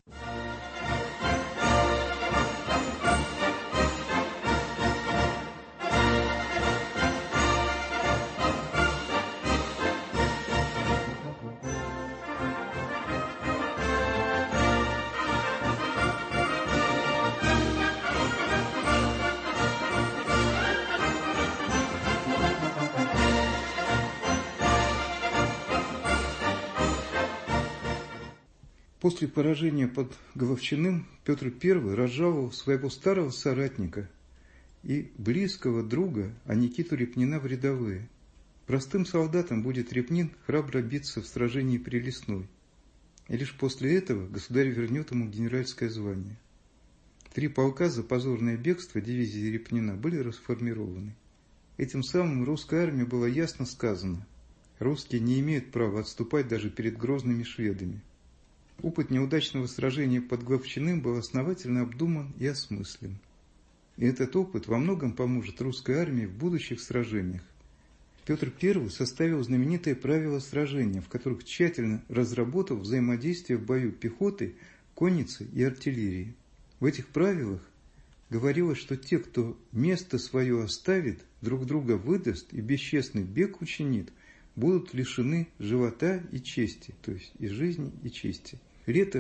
[SPEAKER 6] После поражения под Головчиным Петр I разжаловал своего старого соратника и близкого друга Аникиту Репнина в рядовые. Простым солдатам будет Репнин храбро биться в сражении при Лесной, и лишь после этого государь вернет ему генеральское звание. 3 полка за позорное бегство дивизии Репнина были расформированы. Этим самым русской армии было ясно сказано: Русские не имеют права отступать даже перед грозными шведами. Опыт неудачного сражения под Главчиным был основательно обдуман и осмыслен. И этот опыт во многом поможет русской армии в будущих сражениях. Петр I составил знаменитые правила сражения, в которых тщательно разработал взаимодействие в бою пехоты, конницы и артиллерии. В этих правилах говорилось, что те, кто место свое оставит, друг друга выдаст и бесчестный бег учинит, будут лишены живота и чести, то есть и жизни, и чести. Лето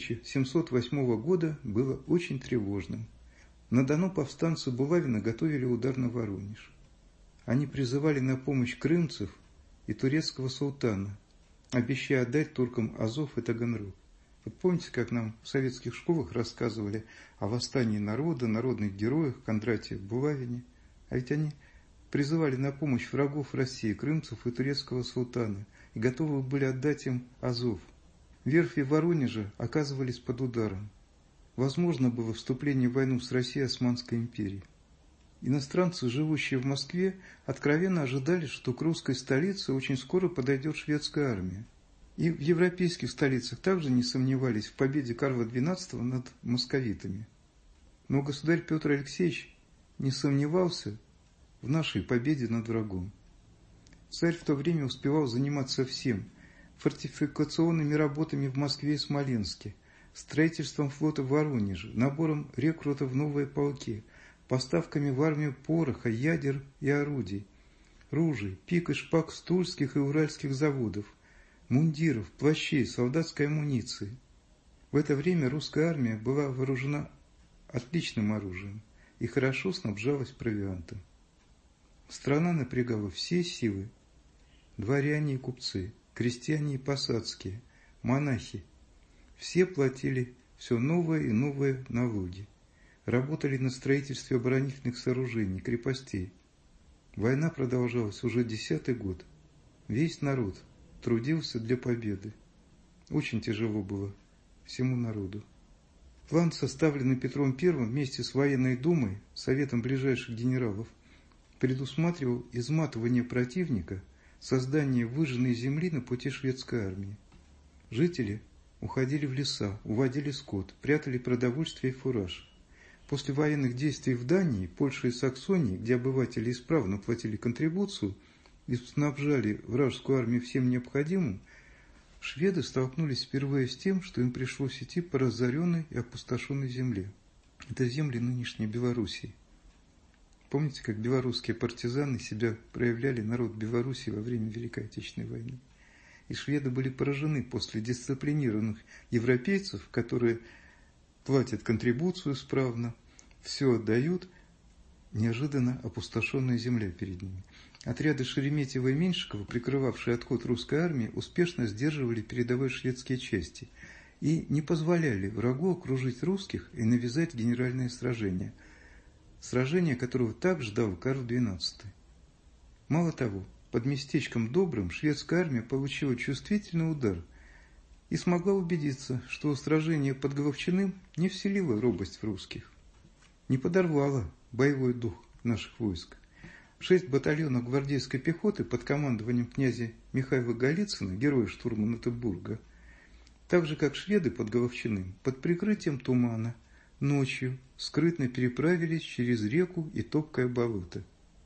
[SPEAKER 6] 1708 года было очень тревожным. На Дону повстанцы Булавина готовили удар на Воронеж. Они призывали на помощь крымцев и турецкого султана, обещая отдать туркам Азов и Таганрог. Вот помните, как нам в советских школах рассказывали о восстании народа, народных героях Кондратье, Булавине? А ведь они призывали на помощь врагов России, крымцев и турецкого султана, и готовы были отдать им Азов. Верфи Воронежа оказывались под ударом. Возможно было вступление в войну с Россией и Османской империей. Иностранцы, живущие в Москве, откровенно ожидали, что к русской столице очень скоро подойдет шведская армия. И в европейских столицах также не сомневались в победе Карла XII над московитами. Но государь Петр Алексеевич не сомневался в нашей победе над врагом. Царь в то время успевал заниматься всем: фортификационными работами в Москве и Смоленске, строительством флота в Воронеже, набором рекрутов в новые полки, поставками в армию пороха, ядер и орудий, ружей, пик и шпаг с тульских и уральских заводов, мундиров, плащей, солдатской амуниции. В это время русская армия была вооружена отличным оружием и хорошо снабжалась провиантом. Страна напрягала все силы: дворяне и купцы, крестьяне и посадские, монахи. Все платили все новые и новые налоги, работали на строительстве оборонительных сооружений, крепостей. Война продолжалась уже 10-й год. Весь народ трудился для победы. Очень тяжело было всему народу. План, составленный Петром I вместе с военной думой, советом ближайших генералов, предусматривал изматывание противника, создание выжженной земли на пути шведской армии. Жители уходили в леса, уводили скот, прятали продовольствие и фураж. После военных действий в Дании, Польше и Саксонии, где обыватели исправно платили контрибуцию и снабжали вражескую армию всем необходимым, шведы столкнулись впервые с тем, что им пришлось идти по разоренной и опустошенной земле. Это земли нынешней Белоруссии. Помните, как белорусские партизаны себя проявляли, народ Белоруссии, во время Великой Отечественной войны? И шведы были поражены после дисциплинированных европейцев, которые платят контрибуцию справно, все отдают, неожиданно опустошенная земля перед ними. Отряды Шереметьева и Меньшикова, прикрывавшие отход русской армии, успешно сдерживали передовые шведские части и не позволяли врагу окружить русских и навязать генеральное сражение, сражение которого так ждал Карл XII. Мало того, под местечком Добрым шведская армия получила чувствительный удар и смогла убедиться, что сражение под Головчиным не вселило робость в русских, не подорвало боевой дух наших войск. 6 батальонов гвардейской пехоты под командованием князя Михаила Голицына, героя штурма Натебурга, так же как шведы под Головчиным, под прикрытием тумана, ночью скрытно переправились через реку и топкое болото.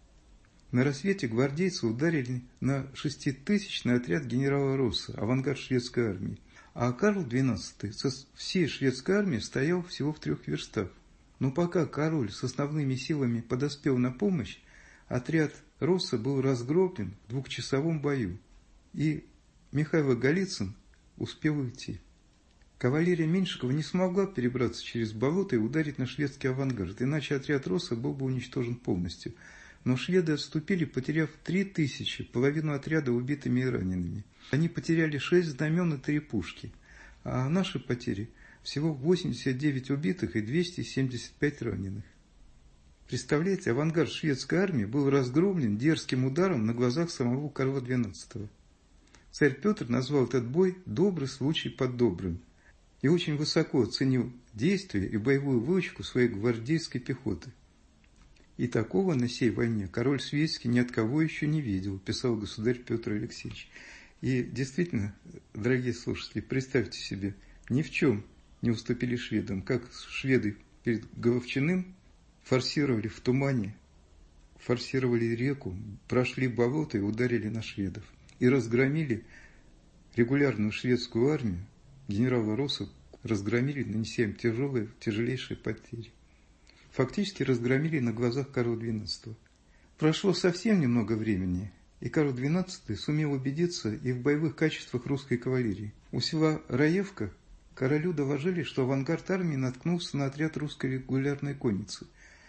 [SPEAKER 6] На рассвете гвардейцы ударили на 6-тысячный отряд генерала Росса, авангард шведской армии, а Карл XII со всей шведской армией стоял всего в 3 верстах. Но пока король с основными силами подоспел на помощь, отряд Росса был разгроблен в 2-часовом бою, и Михаил Голицын успел уйти. Кавалерия Меньшикова не смогла перебраться через болото и ударить на шведский авангард, иначе отряд Росса был бы уничтожен полностью. Но шведы отступили, потеряв 3000, половину отряда убитыми и ранеными. Они потеряли 6 знамен и 3 пушки, а наши потери всего 89 убитых и 275 раненых. Представляете, авангард шведской армии был разгромлен дерзким ударом на глазах самого Карла XII. Царь Петр назвал этот бой «добрый случай под добрым» и очень высоко оценил действия и боевую выучку своей гвардейской пехоты. И такого на сей войне король Свейский ни от кого еще не видел, писал государь Петр Алексеевич. И действительно, дорогие слушатели, представьте себе, ни в чем не уступили шведам, как шведы перед Головчиным форсировали в тумане, форсировали реку, прошли болото и ударили на шведов. И разгромили регулярную шведскую армию, генерала Росса разгромили, нанеся им тяжелейшие потери. Фактически разгромили на глазах Карла XII. Прошло совсем немного времени, и Карл XII сумел убедиться и в боевых качествах русской кавалерии. У села Раевка королю доложили, что авангард армии наткнулся на отряд русской регулярной конницы,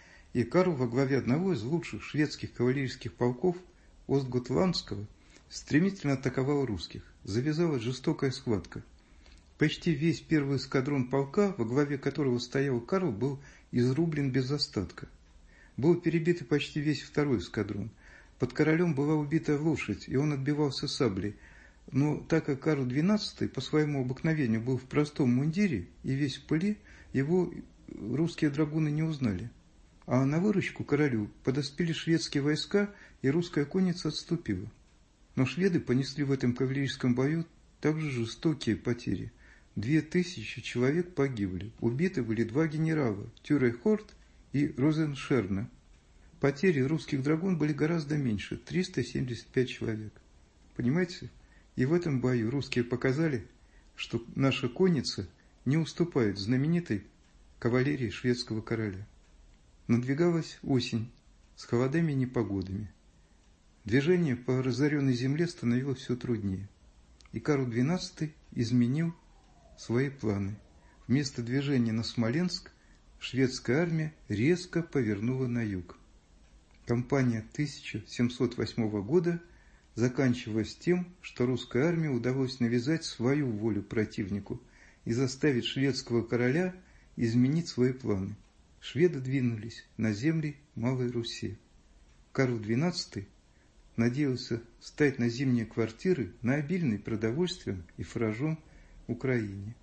[SPEAKER 6] и Карл во главе одного из лучших шведских кавалерийских полков Остготландского стремительно атаковал русских. Завязалась жестокая схватка. Почти весь первый эскадрон полка, во главе которого стоял Карл, был изрублен без остатка. Был перебит и почти весь второй эскадрон. Под королем была убита лошадь, и он отбивался саблей. Но так как Карл XII по своему обыкновению был в простом мундире и весь в пыли, его русские драгуны не узнали. А на выручку королю подоспели шведские войска, и русская конница отступила. Но шведы понесли в этом кавалерийском бою также жестокие потери. 2000 человек погибли. Убиты были 2 генерала – Тюрехорт и Розеншерна. Потери русских драгун были гораздо меньше – 375 человек. Понимаете? И в этом бою русские показали, что наша конница не уступает знаменитой кавалерии шведского короля. Надвигалась осень с холодами и непогодами. Движение по разоренной земле становилось все труднее. И Карл XII изменил свои планы. Вместо движения на Смоленск шведская армия резко повернула на юг. Кампания 1708 года заканчивалась тем, что русской армии удалось навязать свою волю противнику и заставить шведского короля изменить свои планы. Шведы двинулись на земли Малой Руси. Карл XII надеялся стать на зимние квартиры на обильной продовольствием и фуражом Украине.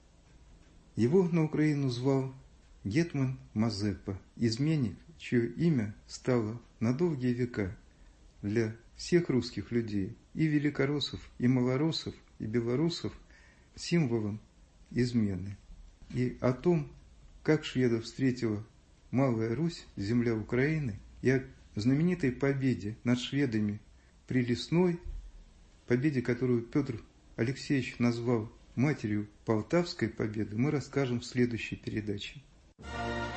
[SPEAKER 6] Его на Украину звал гетман Мазепа, изменник, чье имя стало на долгие века для всех русских людей, и великороссов, и малороссов, и белорусов, символом измены. И о том, как шведов встретила Малая Русь, земля Украины, и о знаменитой победе над шведами при Лесной, победе, которую Петр Алексеевич назвал матерью Полтавской победы, мы расскажем в следующей передаче.